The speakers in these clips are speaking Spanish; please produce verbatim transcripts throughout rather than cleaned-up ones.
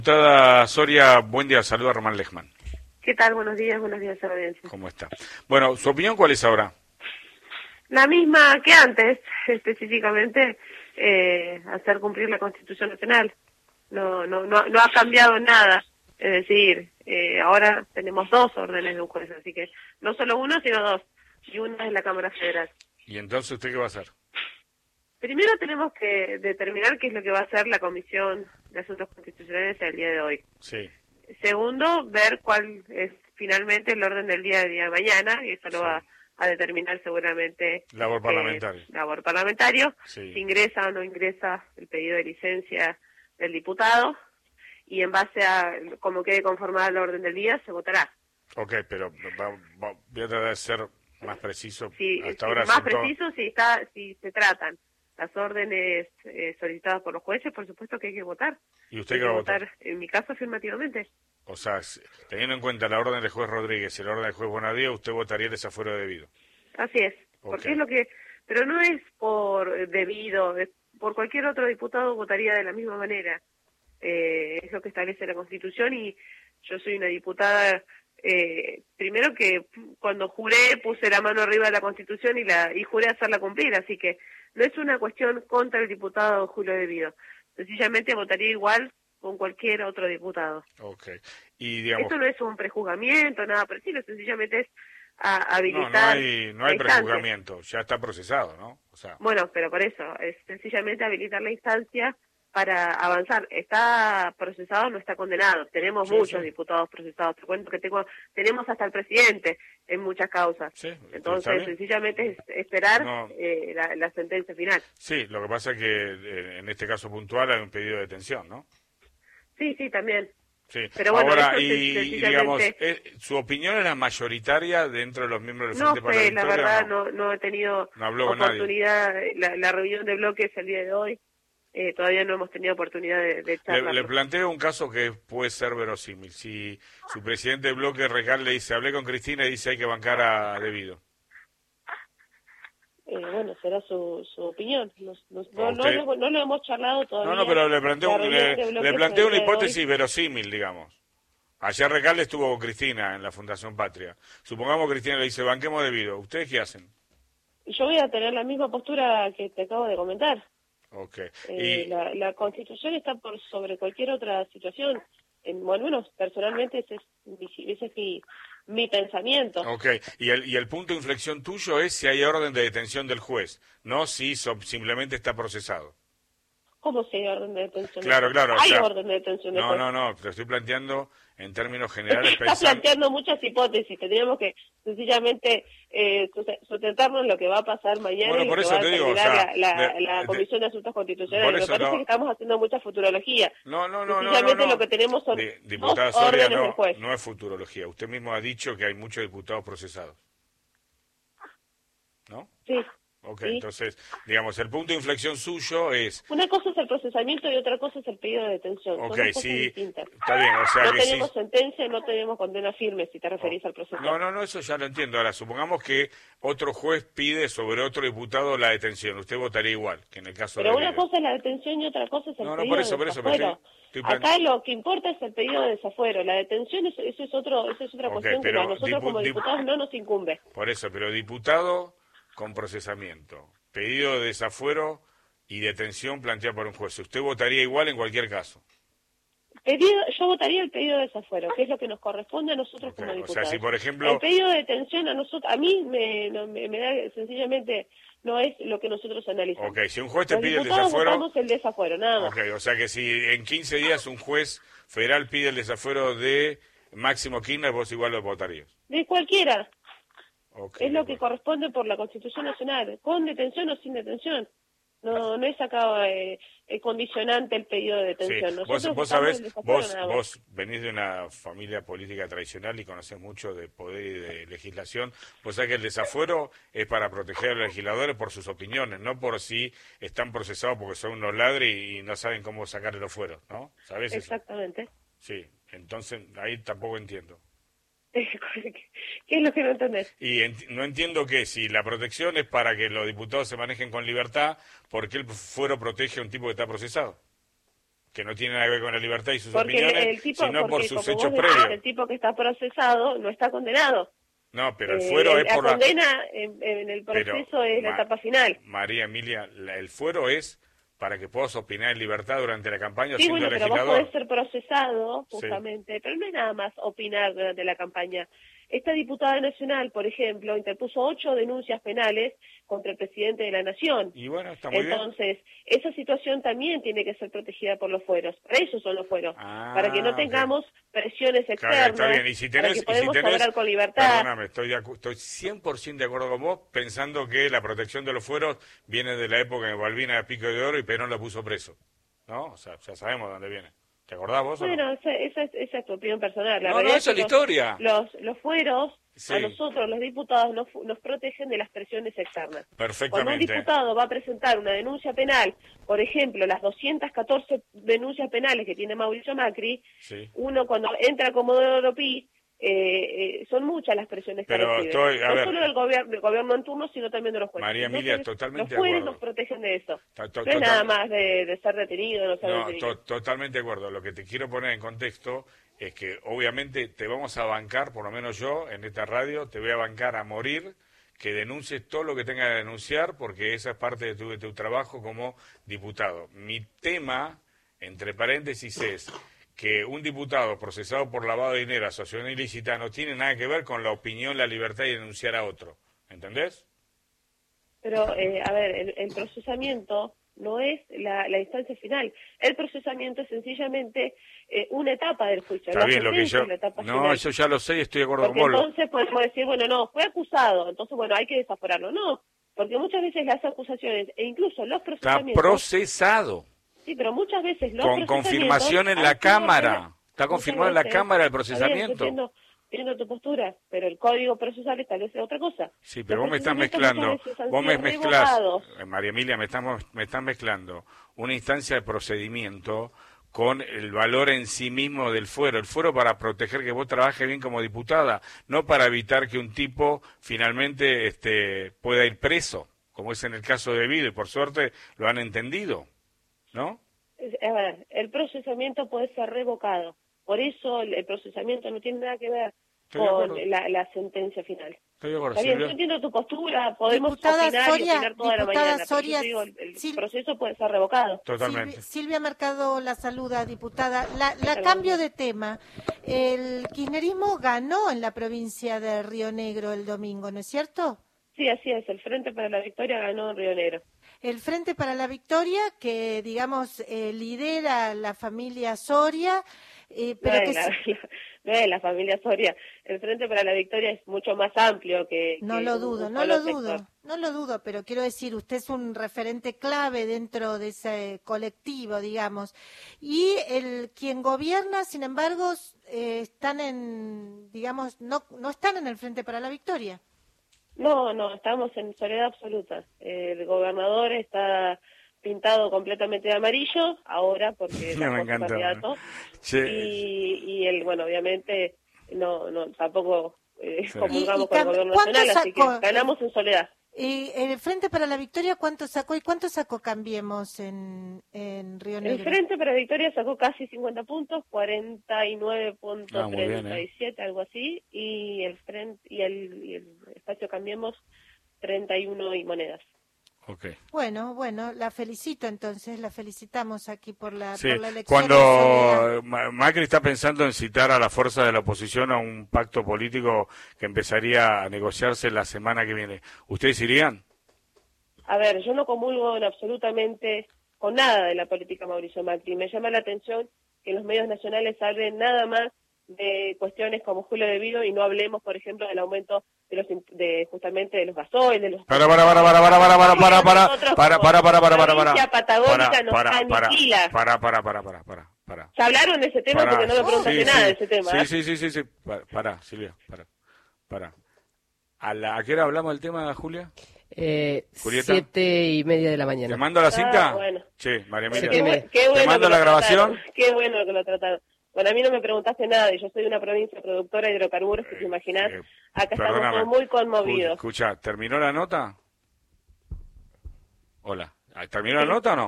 Diputada Soria, buen día, saluda a Román Lechman. ¿Qué tal? Buenos días, buenos días a la audiencia. ¿Cómo está? Bueno, ¿su opinión cuál es ahora? La misma que antes, específicamente eh, hacer cumplir la Constitución Nacional. No, no, no, no ha cambiado nada. Es decir, eh, ahora tenemos dos órdenes de un juez, así que no solo uno, sino dos. Y una es la Cámara Federal. ¿Y entonces usted qué va a hacer? Primero tenemos que determinar qué es lo que va a hacer la Comisión de Asuntos Constitucionales el día de hoy. Sí. Segundo, ver cuál es finalmente el orden del día de día de mañana, y eso lo Sí. va a determinar seguramente Labor eh, parlamentaria. labor parlamentario, Sí. si ingresa o no ingresa el pedido de licencia del diputado, y en base a cómo quede conformada el orden del día, se votará. Ok, pero va- va- voy a tratar de ser más preciso. Si, Hasta si ahora más siento- preciso, si, está, si se tratan las órdenes eh, solicitadas por los jueces, por supuesto que hay que votar. ¿Y usted Hay qué que va a votar? votar, en mi caso, afirmativamente. O sea, si- teniendo en cuenta la orden del juez Rodríguez y la orden del juez Bonadía, usted votaría el desafuero debido. Así es, Ok. porque es lo que, pero no es por eh, debido, es por cualquier otro diputado votaría de la misma manera. Eh, es lo que establece la Constitución, y yo soy una diputada, eh, primero que cuando juré puse la mano arriba de la Constitución y la y juré hacerla cumplir, así que no es una cuestión contra el diputado Julio Devido. Sencillamente votaría igual con cualquier otro diputado. Ok. Y digamos, Esto no es un prejuzgamiento, nada por el estilo, sencillamente es a, no, habilitar no hay, no hay la instancia. prejuzgamiento, ya está procesado, ¿no? O sea, Bueno, pero por eso, es sencillamente habilitar la instancia para avanzar. Está procesado, no está condenado. Tenemos Sí, muchos sí. diputados procesados. Te cuento que tengo, tenemos hasta el presidente en muchas causas. sí, está Entonces, bien. sencillamente es esperar No. eh, la, la sentencia final. Sí, lo que pasa es que eh, en este caso puntual hay un pedido de detención, ¿no? Sí, sí, también. Sí. Pero bueno, Ahora, eso y, sen- y sencillamente- digamos, eh, ¿su opinión es la mayoritaria dentro de los miembros del No Frente para la sé, la Victoria verdad, o no? no, no he tenido No habló con nadie. oportunidad. La, la reunión de bloques el día de hoy, eh, todavía no hemos tenido oportunidad de, de Le, charlar. le planteo un caso que puede ser verosímil. Si su presidente de bloque Recal le dice, hablé con Cristina y dice hay que bancar a Devido. Eh, bueno, será su, su opinión. Nos- nos- no, no, usted- lo, no lo hemos charlado todavía. No, no, pero le planteo, La un- reunión le, de bloques le planteo el una día de hoy. hipótesis verosímil, digamos. Ayer Recal estuvo con Cristina en la Fundación Patria. Supongamos que Cristina le dice, banquemos Devido. ¿Ustedes qué hacen? Y yo voy a tener la misma postura que te acabo de comentar. Ok. Eh, Y, la, la Constitución está por sobre cualquier otra situación. En, bueno, bueno, personalmente ese es, mi- ese es mi, mi pensamiento. ok. Y, el, y el punto de inflexión tuyo es si hay orden de detención del juez, no si so- simplemente está procesado. ¿Cómo se hay orden de detención? Claro, del juez? claro. o Hay sea, orden de detención del no, juez. no, no, te lo estoy planteando en términos Es generales. que está pensando- planteando muchas hipótesis. Tendríamos que sencillamente eh, sust- sustentarnos en lo que va a pasar mañana Bueno, y lo por que eso va a te digo, o determinar sea, la, la- de- la de- Comisión de Asuntos Constitucionales. por Me eso parece no- que estamos haciendo mucha futurología. No, no, no, no, no, Sencillamente no. lo que tenemos son Di- Diputada dos Soria, órdenes del no, juez. no es futurología. Usted mismo ha dicho que hay muchos diputados procesados. ¿No? Sí. Ok, Sí. entonces, digamos, el punto de inflexión suyo es... Una cosa es el procesamiento y otra cosa es el pedido de detención. Son Ok, dos cosas sí, distintas. está bien, o sea No que sí... tenemos sentencia, no tenemos condena firme, si te referís al proceso. No, no, no, eso ya lo entiendo. Ahora, supongamos que otro juez pide sobre otro diputado la detención. Usted votaría igual que en el caso Pero de... una Devido. cosa es la detención y otra cosa es el No, no, pedido por eso, de por eso, pero desafuero. estoy- estoy plan- Acá lo que importa es el pedido de desafuero. La detención, eso, eso es otro, eso es otra Ok, cuestión que pero a nosotros dipu- como dipu- diputados no nos incumbe. Por eso, pero diputado con procesamiento, pedido de desafuero y detención planteada por un juez. Usted votaría igual en cualquier caso. Pedido, yo votaría el pedido de desafuero, que es lo que nos corresponde a nosotros Ok, como o diputados. sea, si por ejemplo... El pedido de detención a nosotros, a mí me, no, me, me da sencillamente no es lo que nosotros analizamos. Ok, si un juez te Los pide el diputados desafuero... votamos el desafuero, nada más. Ok, o sea que si en quince días un juez federal pide el desafuero de Máximo Kirchner, vos igual lo votarías. De cualquiera. Ok, Es lo que bueno. corresponde por la Constitución Nacional, con detención o sin detención. No no es acá eh, eh, condicionante el pedido de Sí, detención. vos, Nosotros vos votamos sabés, el desafuero vos, nada más. vos venís de una familia política tradicional y conocés mucho de poder y de legislación. Vos sabés que el desafuero es para proteger a los legisladores por sus opiniones, no por si están procesados porque son unos ladres y no saben cómo sacarle los fueros, ¿no? ¿Sabés eso? Exactamente. Sí, entonces ahí tampoco entiendo. ¿Qué es lo que no entendés? Y ent- no entiendo que si la protección es para que los diputados se manejen con libertad, ¿por qué el fuero protege a un tipo que está procesado? que no tiene nada que ver con la libertad y sus porque opiniones, el tipo, sino por porque, sus como hechos vos decís, previos. el tipo que está procesado no está condenado. No, pero el Eh, fuero es la por la... condena en, en el proceso Pero, es la Ma- etapa final. María Emilia, la- el fuero es para que puedas opinar en libertad durante la campaña Sí, siendo bueno, pero vos legislador. podés ser procesado, Sí. justamente, pero no es nada más opinar durante la campaña. Esta diputada nacional, por ejemplo, interpuso ocho denuncias penales contra el presidente de la Nación. Y bueno, está muy bien. Entonces, esa situación también tiene que ser protegida por los fueros. Para eso son los fueros. Ah, para que no ok. tengamos presiones Claro, externas, está bien. Y si para tenés, que y si podamos tenés, obrar con libertad. perdóname, estoy, de acu- estoy cien por ciento de acuerdo con vos, pensando que la protección de los fueros viene de la época de Balbina de Pico de Oro y Perón la puso preso. ¿No? O sea, ya sabemos de dónde viene. ¿Te acordás vos o no? Bueno, esa, esa, es- esa es tu opinión personal. La No, realidad no, es esa que es la los, historia. los, los fueros, Sí. a nosotros, los diputados, nos, fu- nos protegen de las presiones externas. Cuando un Perfectamente. diputado va a presentar una denuncia penal, por ejemplo, las doscientas catorce denuncias penales que tiene Mauricio Macri, Sí. uno cuando entra a Comodoro Pi, eh, eh, son muchas las presiones que Pero recibe. estoy- a no ver. solo del gobierno, del gobierno en turno, sino también de los jueces. María Emilia, Entonces, totalmente los de jueces acuerdo. nos protegen de eso. To- to- No es total- nada más de, de ser detenido o no ser No, detenido. to- totalmente de acuerdo. Lo que te quiero poner en contexto es que obviamente te vamos a bancar, por lo menos yo, en esta radio, te voy a bancar a morir, que denuncies todo lo que tengas que denunciar, porque esa es parte de tu, de tu trabajo como diputado. Mi tema, entre paréntesis, es que un diputado procesado por lavado de dinero, asociación ilícita, no tiene nada que ver con la opinión, la libertad y denunciar a otro. ¿Entendés? Pero, eh, a ver, el, el procesamiento no es la, la instancia final. El procesamiento es sencillamente eh, una etapa del juicio. Está La bien, lo que sentencia yo... es la etapa No, final. eso ya lo sé y estoy de acuerdo Porque con vos. Lo- entonces podemos decir, bueno, no, fue acusado, entonces, bueno, hay que desaforarlo. No, porque muchas veces las acusaciones, e incluso los Está procesamientos... procesado. Sí, pero muchas veces los Con confirmación en la han sido Cámara. reales. Está Muchas confirmado en la veces, Cámara el está bien, procesamiento. yo entiendo, entiendo tu postura, pero el código procesal establece otra cosa. Sí, pero Los vos me estás procesamientos mezclando, muchas veces han vos me sido mezclás, revocados. eh, María Emilia, me estás, me estás mezclando una instancia de procedimiento con el valor en sí mismo del fuero. El fuero para proteger que vos trabajes bien como diputada, no para evitar que un tipo finalmente este, pueda ir preso, como es en el caso de Vido, y por suerte lo han entendido, ¿no? A ver, el procesamiento puede ser revocado. Por eso el, el procesamiento no tiene nada que ver Estoy de con acuerdo. la, la sentencia final. Estoy de acuerdo, Está bien, yo Silvia. entiendo tu postura, podemos Diputada opinar Soria, y opinar toda la diputada mañana, pero Soria, yo te digo, el, el Sil- proceso puede ser revocado. Totalmente. Silvia, Silvia Mercado la saluda, diputada. La, la Hola, cambio buen de tema. El kirchnerismo ganó en la provincia de Río Negro el domingo, ¿no es cierto? Sí, así es, el Frente para la Victoria ganó en Río Negro. El Frente para la Victoria, que digamos eh, lidera la familia Soria, eh, pero no, que es la, se- la- no es la familia Soria, el Frente para la Victoria es mucho más amplio que... no que lo un- dudo, un no solo lo dudo, sector. no lo dudo, pero quiero decir, usted es un referente clave dentro de ese colectivo, digamos. Y el quien gobierna, sin embargo, eh, están en, digamos, no no están en el Frente para la Victoria. No, no, estamos en soledad absoluta. El gobernador está pintado completamente de amarillo ahora porque No, me bajó su encantó. candidato. Che, Y, y él, bueno, obviamente no, no tampoco eh, Sí. comulgamos Y- y con el cam- gobierno ¿cuánto nacional, así que sacó? ganamos en soledad. Y el Frente para la Victoria, ¿cuánto sacó y cuánto sacó Cambiemos en, en Río El Negro? Frente para la Victoria sacó casi cincuenta puntos, cuarenta y nueve punto Ah, muy bien, treinta y siete, algo así, y el frente y el, y el espacio Cambiemos treinta y uno y monedas. ok. Bueno, bueno, la felicito entonces, la felicitamos aquí por la, Sí, por la elección. de cuando Soledad. Ma- Macri está pensando en citar a la fuerza de la oposición a un pacto político que empezaría a negociarse la semana que viene, ¿ustedes irían? A ver, yo no comulgo en absolutamente con nada de la política Mauricio Macri. Me llama la atención que los medios nacionales hablen nada más de cuestiones como Julio de Vido y no hablemos, por ejemplo, del aumento de los imp- de justamente de los gasoil, de los Para, para, para, para, para, para, para, para, para, Nosotros para, como para, para, para, para, provincia para, patagónica nos para, para, aniquila. para, para, para, para, para, para. Ya hablaron de ese tema Para, porque no me preguntaste sí, nada sí, de ese tema. Sí, ¿eh? sí, sí, sí, sí, para, para, Silvia, para, para. ¿A, la, ¿A qué hora hablamos del tema, Julia? Eh, Julieta. siete y media de la ¿Te mañana. mando la cinta? Ah, bueno. Che, María Sí, Emilia. Qué, que bu- me- qué bueno ¿Te mando que la lo grabación? trataron, Qué bueno que lo trataron. Bueno, a mí no me preguntaste nada y yo soy de una provincia productora de hidrocarburos que te imaginás. Eh, Acá perdóname. estamos todos muy conmovidos. Escucha, ¿terminó la nota? Hola. ¿Terminó la nota o no?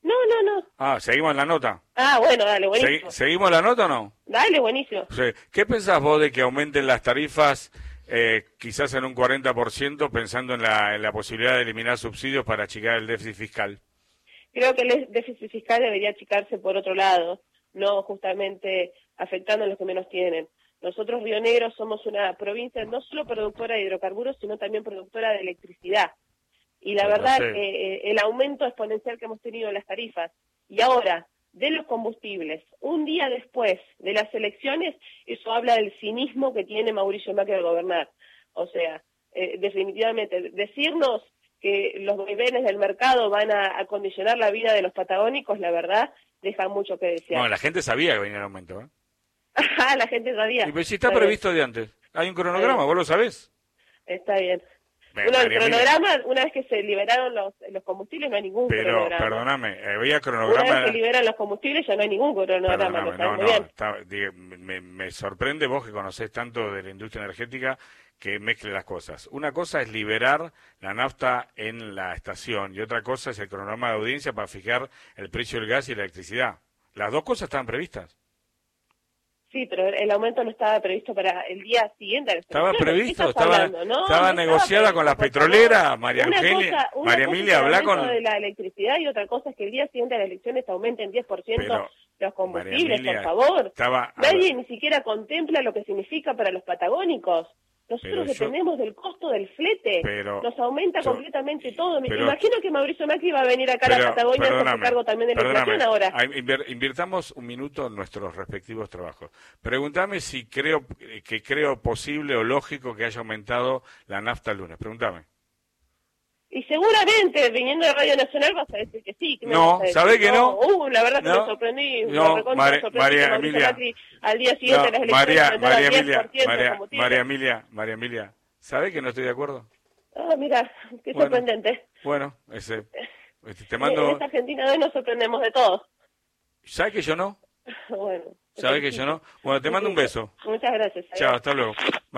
No, no, no. Ah, ¿seguimos en la nota? Ah, bueno, dale, buenísimo. ¿Segui- ¿Seguimos la nota o no? Dale, buenísimo. Sí. ¿Qué pensás vos de que aumenten las tarifas eh, quizás en un cuarenta por ciento pensando en la, en la posibilidad de eliminar subsidios para achicar el déficit fiscal? Creo que el déficit fiscal debería achicarse por otro lado, no justamente afectando a los que menos tienen. Nosotros, Río Negro, somos una provincia no solo productora de hidrocarburos, sino también productora de electricidad. Y la Bueno, verdad, sí. eh, el aumento exponencial que hemos tenido en las tarifas, y ahora, de los combustibles, un día después de las elecciones, eso habla del cinismo que tiene Mauricio Macri al gobernar. O sea, eh, definitivamente, decirnos que los vaivenes del mercado van a, a condicionar la vida de los patagónicos, la verdad, deja mucho que desear. No, la gente sabía que venía el aumento, ¿eh? Ajá, la gente sabía. Y pues si está Está previsto de antes. Hay un cronograma, bien. vos lo sabés. Está bien. Ve, Uno, el María Emilia, cronograma, una vez que se liberaron los, los combustibles, no hay ningún pero, cronograma. perdóname, había Una cronograma... vez que liberan los combustibles ya no hay ningún cronograma, Perdóname, lo sabes no, muy no, bien. está- diga, me, me sorprende vos que conocés tanto de la industria energética que mezcle las cosas. Una cosa es liberar la nafta en la estación y otra cosa es el cronograma de audiencia para fijar el precio del gas y la electricidad. Las dos cosas estaban previstas. Sí, pero el aumento no estaba previsto para el día siguiente a las Estaba elecciones. ¿De qué previsto, estás estaba, hablando? No, estaba no negociada con las previsto, por petroleras, favor. María Una Eugenia, cosa- una María cosa Emilia, es el habla aumento con... de la electricidad y otra cosa es que el día siguiente a las elecciones aumenten diez por ciento Pero, los combustibles, María Emilia, por favor. estaba- a Nadie ver. ni siquiera contempla lo que significa para los patagónicos. Nosotros Pero yo- dependemos del costo del flete. Pero Nos aumenta yo- completamente todo. Me pero- imagino que Mauricio Macri va a venir acá a la Pero, Patagonia a hacerse perdóname, cargo también de la perdóname, inflación ahora. ah, invir- invirtamos un minuto en nuestros respectivos trabajos. Pregúntame si creo eh, que creo posible o lógico que haya aumentado la nafta el lunes. Pregúntame. Y seguramente, viniendo de Radio Nacional, vas a decir que sí. Que me No, vas a decir, ¿sabe que no? Uh, la verdad que No, me sorprendí. no, me recontra María- sorprendí María que Mauricio Emilia. Macri al día siguiente No, de las elecciones María, aumentara María diez Emilia, por ciento María, el combustible. María Emilia, María Emilia, ¿sabe que no estoy de acuerdo? Ah, mira, qué Bueno. sorprendente. Bueno, ese, este, te En mando... esta Argentina de hoy nos sorprendemos de todo. ¿Sabe que yo no? Bueno. ¿Sabe que yo no? Bueno, te mando un beso. Muchas gracias. Chao, hasta luego.